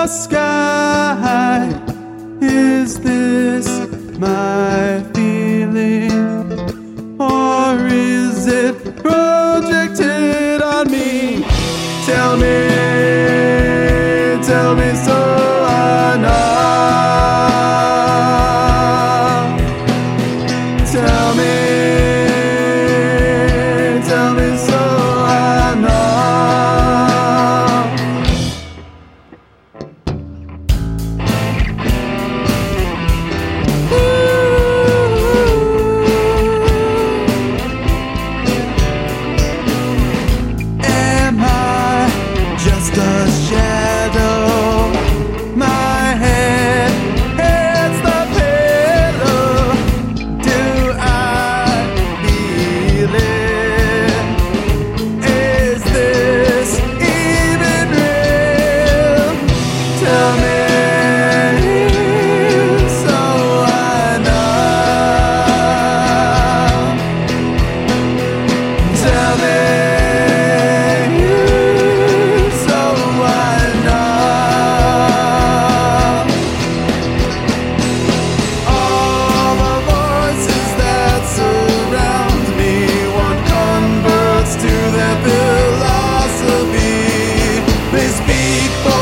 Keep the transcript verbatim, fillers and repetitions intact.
sky. Is this my feeling, or is it projected on me? Tell me, tell me so I know. Tell me, tell me so I know. Just a shadow, my head hits the pillow. Do I feel it? Is this even real? Tell me so I know. Tell me. To their philosophy, they speak for